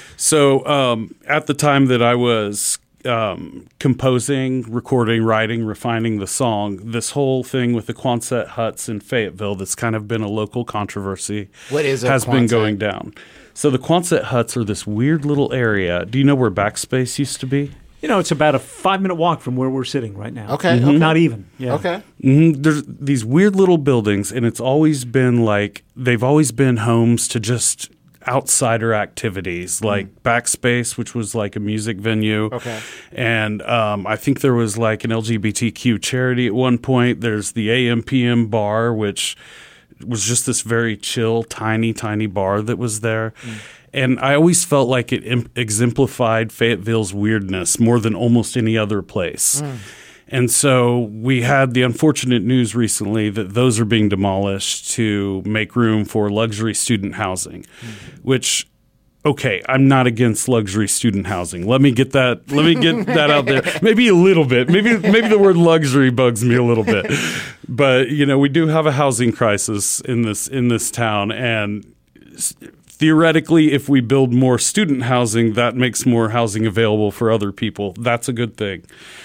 [SPEAKER 5] So at the time that I was composing, recording, writing, refining the song, this whole thing with the Quonset huts in Fayetteville that's kind of been a local controversy has been going down. So the Quonset huts are this weird little area. Do you know where Backspace used to be?
[SPEAKER 1] It's about a 5-minute walk from where we're sitting right now.
[SPEAKER 16] Okay.
[SPEAKER 1] Not even. Yeah.
[SPEAKER 16] Okay.
[SPEAKER 5] There's these weird little buildings, and it's always been like, they've always been homes to just outsider activities, like Backspace, which was like a music venue.
[SPEAKER 16] Okay.
[SPEAKER 5] And I think there was like an LGBTQ charity at one point. There's the AM/PM bar, which was just this very chill, tiny bar that was there. And I always felt like it exemplified Fayetteville's weirdness more than almost any other place. And so we had the unfortunate news recently that those are being demolished to make room for luxury student housing, which, okay, I'm not against luxury student housing. Let me get that out there. Maybe a little bit. Maybe the word luxury bugs me a little bit. But, we do have a housing crisis in this town, and theoretically, if we build more student housing, that makes more housing available for other people. That's a good thing.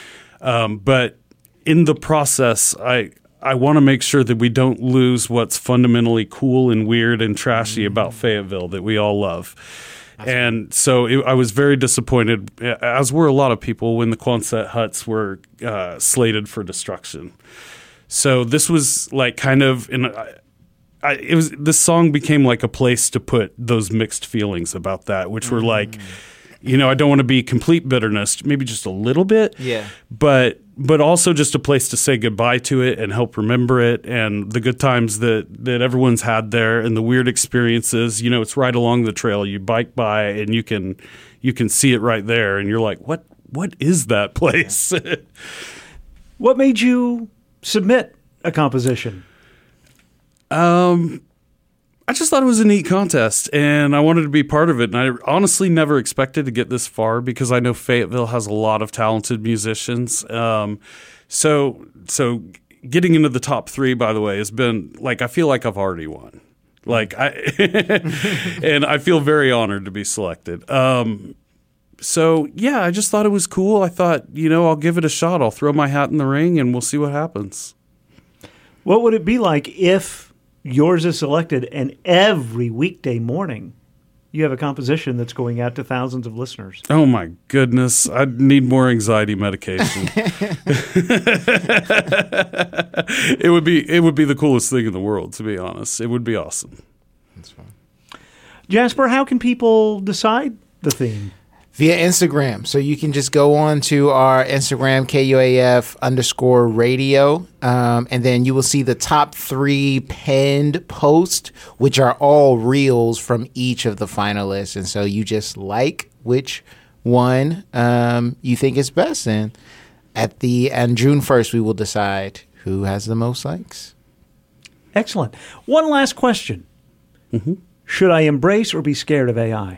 [SPEAKER 5] But in the process, I want to make sure that we don't lose what's fundamentally cool and weird and trashy about Fayetteville that we all love. And so I was very disappointed, as were a lot of people, when the Quonset huts were slated for destruction. So this was like kind of this song became like a place to put those mixed feelings about that, which were like, I don't want to be complete bitterness, maybe just a little bit.
[SPEAKER 16] Yeah.
[SPEAKER 5] But also just a place to say goodbye to it and help remember it and the good times that everyone's had there and the weird experiences. It's right along the trail. You bike by and you can see it right there, and you're like, what is that place?
[SPEAKER 1] What made you submit a composition?
[SPEAKER 5] I just thought it was a neat contest, and I wanted to be part of it. And I honestly never expected to get this far because I know Fayetteville has a lot of talented musicians. So getting into the top 3, by the way, has been like, I feel like I've already won. Like and I feel very honored to be selected. So yeah, I just thought it was cool. I thought, I'll give it a shot. I'll throw my hat in the ring and we'll see what happens.
[SPEAKER 1] What would it be like if yours is selected and every weekday morning you have a composition that's going out to thousands of listeners?
[SPEAKER 5] Oh my goodness. I need more anxiety medication. It would be the coolest thing in the world, to be honest. It would be awesome.
[SPEAKER 16] That's fun.
[SPEAKER 1] Jasper, how can people decide the theme?
[SPEAKER 16] Via Instagram. So you can just go on to our Instagram, KUAF_radio, and then you will see the top 3 pinned posts, which are all reels from each of the finalists. And so you just like which one you think is best. And on June 1st, we will decide who has the most likes.
[SPEAKER 1] Excellent. One last question.
[SPEAKER 5] Mm-hmm.
[SPEAKER 1] Should I embrace or be scared of AI?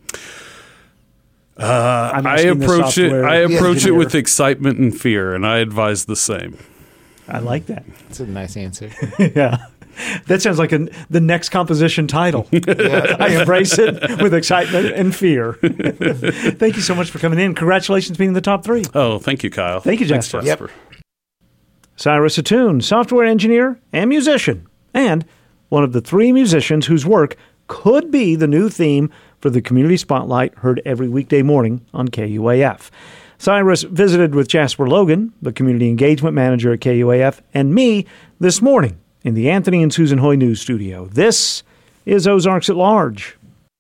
[SPEAKER 5] I approach it with excitement and fear, and I advise the same.
[SPEAKER 1] I like that.
[SPEAKER 16] That's a nice answer.
[SPEAKER 1] Yeah. That sounds like the next composition title. I embrace it with excitement and fear. Thank you so much for coming in. Congratulations being in the top 3.
[SPEAKER 5] Oh, thank you, Kyle.
[SPEAKER 1] Thank you, Jasper.
[SPEAKER 5] Thanks, Jasper.
[SPEAKER 1] Yep. Cyrus Attoon, software engineer and musician, and one of the 3 musicians whose work could be the new theme for the Community Spotlight heard every weekday morning on KUAF. Cyrus visited with Jasper Logan, the Community Engagement Manager at KUAF, and me this morning in the Anthony and Susan Hoy News Studio. This is Ozarks at Large.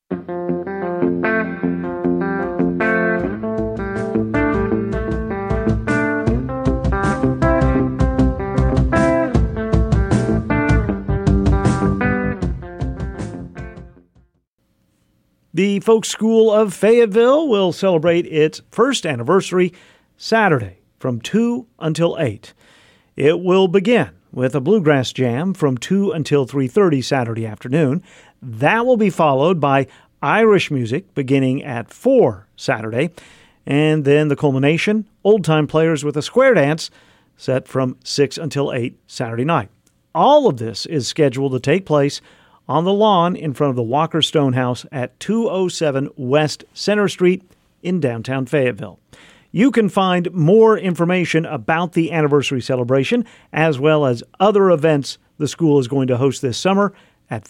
[SPEAKER 1] The Folk School of Fayetteville will celebrate its first anniversary Saturday from 2 until 8. It will begin with a bluegrass jam from 2 until 3:30 Saturday afternoon. That will be followed by Irish music beginning at 4 Saturday. And then the culmination, old-time players with a square dance set from 6 until 8 Saturday night. All of this is scheduled to take place on the lawn in front of the Walker Stone House at 207 West Center Street in downtown Fayetteville. You can find more information about the anniversary celebration as well as other events the school is going to host this summer at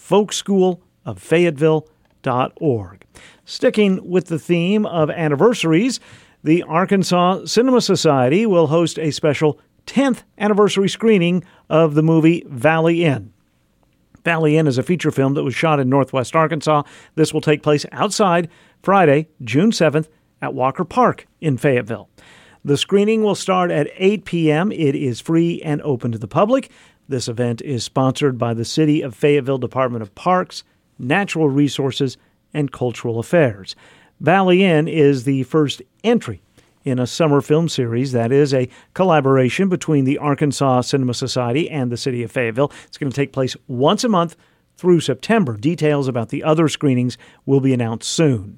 [SPEAKER 1] folkschooloffayetteville.org. Sticking with the theme of anniversaries, the Arkansas Cinema Society will host a special 10th anniversary screening of the movie Valley Inn. Valley Inn is a feature film that was shot in northwest Arkansas. This will take place outside Friday, June 7th at Walker Park in Fayetteville. The screening will start at 8 p.m. It is free and open to the public. This event is sponsored by the City of Fayetteville Department of Parks, Natural Resources, and Cultural Affairs. Valley Inn is the first entry in a summer film series that is a collaboration between the Arkansas Cinema Society and the City of Fayetteville. It's going to take place once a month through September. Details about the other screenings will be announced soon.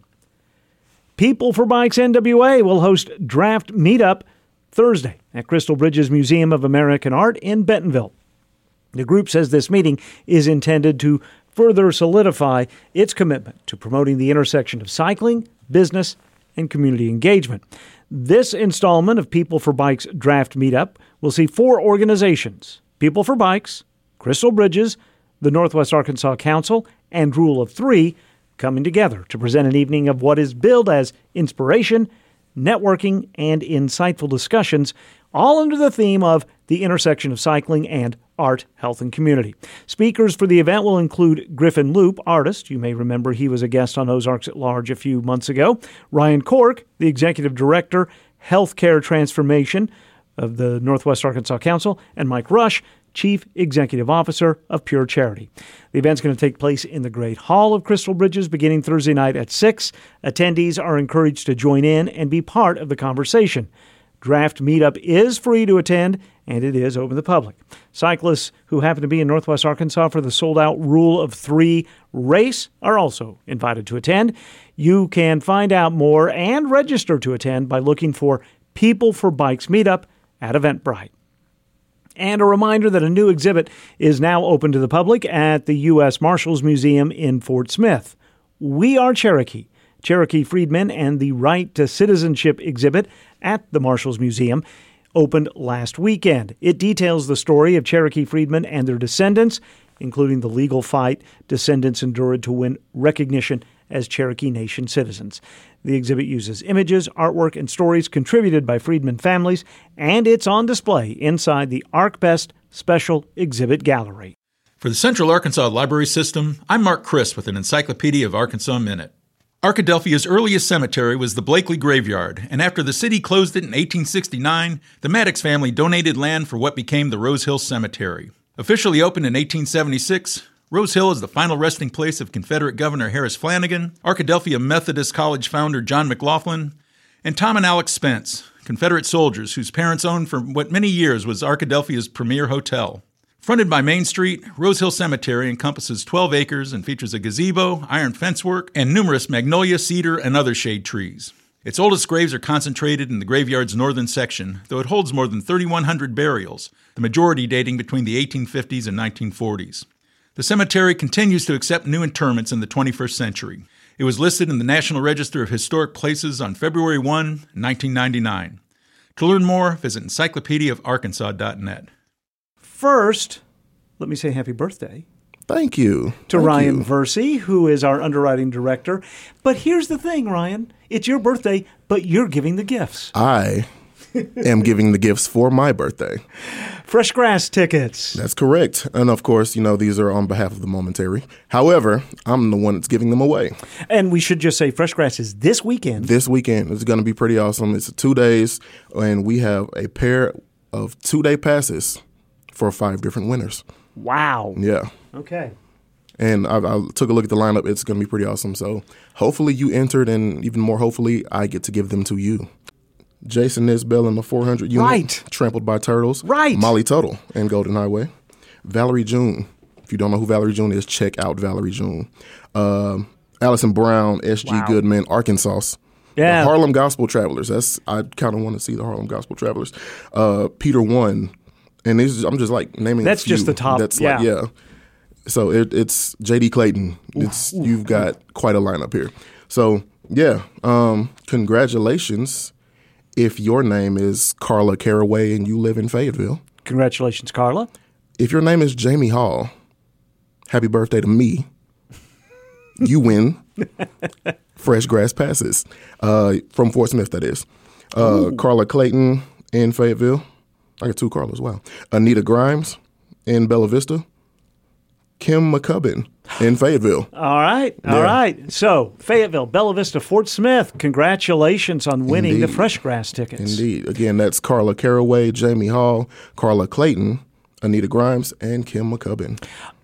[SPEAKER 1] People for Bikes NWA will host Draft Meetup Thursday at Crystal Bridges Museum of American Art in Bentonville. The group says this meeting is intended to further solidify its commitment to promoting the intersection of cycling, business, and community engagement. This installment of People for Bikes Draft Meetup will see 4 organizations, People for Bikes, Crystal Bridges, the Northwest Arkansas Council, and Rule of 3, coming together to present an evening of what is billed as inspiration, networking, and insightful discussions, all under the theme of the intersection of cycling and art, health, and community. Speakers for the event will include Griffin Loop, artist. You may remember he was a guest on Ozarks at Large a few months ago. Ryan Cork, the Executive Director, Healthcare Transformation of the Northwest Arkansas Council, and Mike Rush, Chief Executive Officer of Pure Charity. The event's going to take place in the Great Hall of Crystal Bridges beginning Thursday night at 6. Attendees are encouraged to join in and be part of the conversation. Draft Meetup is free to attend, and it is open to the public. Cyclists who happen to be in Northwest Arkansas for the sold-out Rule of 3 race are also invited to attend. You can find out more and register to attend by looking for People for Bikes Meetup at Eventbrite. And a reminder that a new exhibit is now open to the public at the U.S. Marshals Museum in Fort Smith. We Are Cherokee, Cherokee Freedmen and the Right to Citizenship exhibit at the Marshals Museum opened last weekend. It details the story of Cherokee freedmen and their descendants, including the legal fight descendants endured to win recognition as Cherokee Nation citizens. The exhibit uses images, artwork, and stories contributed by freedmen families, and it's on display inside the ArcBest Special Exhibit Gallery.
[SPEAKER 17] For the Central Arkansas Library System, I'm Mark Chris with an Encyclopedia of Arkansas Minute. Arkadelphia's earliest cemetery was the Blakely Graveyard, and after the city closed it in 1869, the Maddox family donated land for what became the Rose Hill Cemetery. Officially opened in 1876, Rose Hill is the final resting place of Confederate Governor Harris Flanagan, Arkadelphia Methodist College founder John McLaughlin, and Tom and Alex Spence, Confederate soldiers whose parents owned for what many years was Arkadelphia's premier hotel. Fronted by Main Street, Rose Hill Cemetery encompasses 12 acres and features a gazebo, iron fencework, and numerous magnolia, cedar, and other shade trees. Its oldest graves are concentrated in the graveyard's northern section, though it holds more than 3,100 burials, the majority dating between the 1850s and 1940s. The cemetery continues to accept new interments in the 21st century. It was listed in the National Register of Historic Places on February 1, 1999. To learn more, visit encyclopediaofarkansas.net.
[SPEAKER 1] First, let me say happy birthday.
[SPEAKER 18] Thank you.
[SPEAKER 1] To Ryan Versie, who is our underwriting director. But here's the thing, Ryan. It's your birthday, but you're giving the gifts.
[SPEAKER 18] I am giving the gifts for my birthday.
[SPEAKER 1] Fresh Grass tickets.
[SPEAKER 18] That's correct. And of course, these are on behalf of the Momentary. However, I'm the one that's giving them away.
[SPEAKER 1] And we should just say Fresh Grass is this weekend.
[SPEAKER 18] This weekend. It's going to be pretty awesome. It's 2 days, and we have a pair of 2-day passes for 5 different winners.
[SPEAKER 1] Wow.
[SPEAKER 18] Yeah.
[SPEAKER 1] Okay.
[SPEAKER 18] And I took a look at the lineup. It's going to be pretty awesome. So hopefully you entered, and even more hopefully I get to give them to you. Jason Nisbell in the 400 unit.
[SPEAKER 1] Right.
[SPEAKER 18] Trampled by Turtles.
[SPEAKER 1] Right.
[SPEAKER 18] Molly Tuttle in Golden Highway. Valerie June. If you don't know who Valerie June is, check out Valerie June. Allison Brown, S.G. Goodman, Arkansas.
[SPEAKER 1] Yeah.
[SPEAKER 18] The Harlem Gospel Travelers. I kind of want to see the Harlem Gospel Travelers. Peter One. And I'm just like naming.
[SPEAKER 1] That's
[SPEAKER 18] a few.
[SPEAKER 1] just the top.
[SPEAKER 18] That's yeah. So it's J.D. Clayton. You've got quite a lineup here. So yeah, congratulations if your name is Carla Caraway and you live in Fayetteville.
[SPEAKER 1] Congratulations, Carla.
[SPEAKER 18] If your name is Jamie Hall, happy birthday to me. You win Fresh Grass passes from Fort Smith. That is Carla Clayton in Fayetteville. I got 2 Carlas. Wow. Anita Grimes in Bella Vista. Kim McCubbin in Fayetteville.
[SPEAKER 1] All right. All right. So, Fayetteville, Bella Vista, Fort Smith, congratulations on winning the Fresh Grass tickets.
[SPEAKER 18] Indeed. Again, that's Carla Caraway, Jamie Hall, Carla Clayton, Anita Grimes, and Kim McCubbin.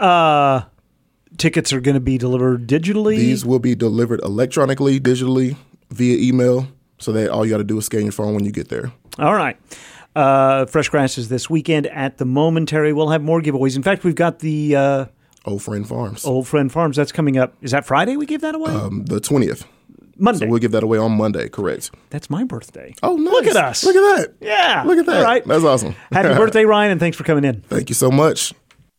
[SPEAKER 1] Tickets are going to be delivered digitally?
[SPEAKER 18] These will be delivered electronically, digitally, via email, so that all you got to do is scan your phone when you get there.
[SPEAKER 1] All right. Fresh Grass is this weekend at the Momentary. We'll have more giveaways. In fact, we've got the
[SPEAKER 18] Old Friend Farms.
[SPEAKER 1] Old Friend Farms. That's coming up. Is that Friday we give that away?
[SPEAKER 18] The 20th.
[SPEAKER 1] Monday.
[SPEAKER 18] So we'll give that away on Monday, correct.
[SPEAKER 1] That's my birthday.
[SPEAKER 18] Oh, nice.
[SPEAKER 1] Look at us.
[SPEAKER 18] Look at that.
[SPEAKER 1] Yeah.
[SPEAKER 18] Look at that.
[SPEAKER 1] All right.
[SPEAKER 18] That's awesome.
[SPEAKER 1] Happy birthday, Ryan, and thanks for coming in.
[SPEAKER 18] Thank you so much.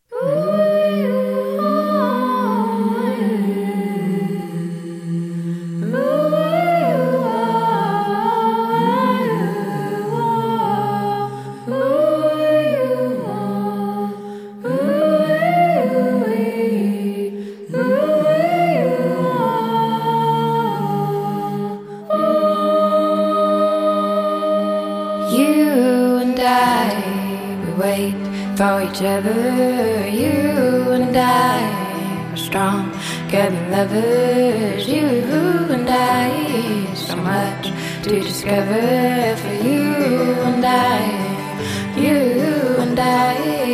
[SPEAKER 19] For each other, you and I are strong, cabin lovers. You and I, so much to discover. For you and I, you and I.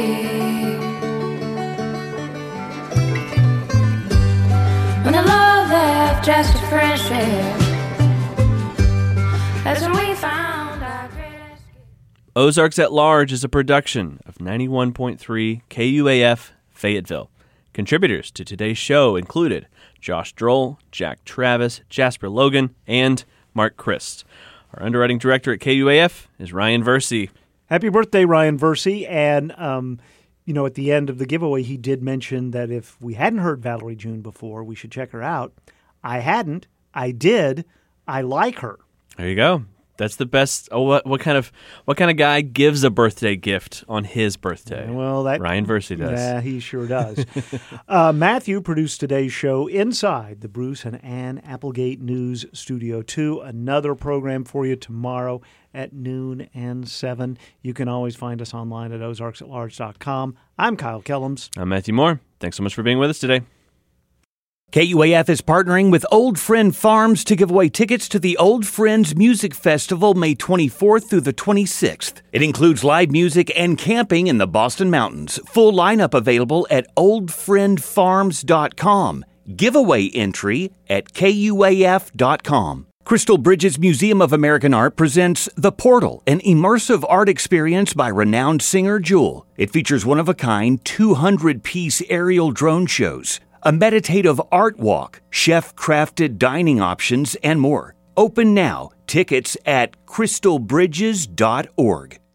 [SPEAKER 19] When the love left just a friendship, that's when we found.
[SPEAKER 2] Ozarks at Large is a production of 91.3 KUAF Fayetteville. Contributors to today's show included Josh Droll, Jack Travis, Jasper Logan, and Mark Christ. Our underwriting director at KUAF is Ryan Versie.
[SPEAKER 1] Happy birthday, Ryan Versie. And, at the end of the giveaway, he did mention that if we hadn't heard Valerie June before, we should check her out. I hadn't. I did. I like her.
[SPEAKER 2] There you go. That's the best. Oh, what kind of guy gives a birthday gift on his birthday?
[SPEAKER 1] Well,
[SPEAKER 2] Ryan Versie does.
[SPEAKER 1] Yeah, he sure does. Matthew produced today's show inside the Bruce and Ann Applegate News Studio 2. Another program for you tomorrow at noon and 7. You can always find us online at ozarksatlarge.com. I'm Kyle Kellums.
[SPEAKER 2] I'm Matthew Moore. Thanks so much for being with us today.
[SPEAKER 6] KUAF is partnering with Old Friend Farms to give away tickets to the Old Friends Music Festival May 24th through the 26th. It includes live music and camping in the Boston Mountains. Full lineup available at oldfriendfarms.com. Giveaway entry at KUAF.com. Crystal Bridges Museum of American Art presents The Portal, an immersive art experience by renowned singer Jewel. It features one-of-a-kind 200-piece aerial drone shows, a meditative art walk, chef-crafted dining options, and more. Open now. Tickets at crystalbridges.org.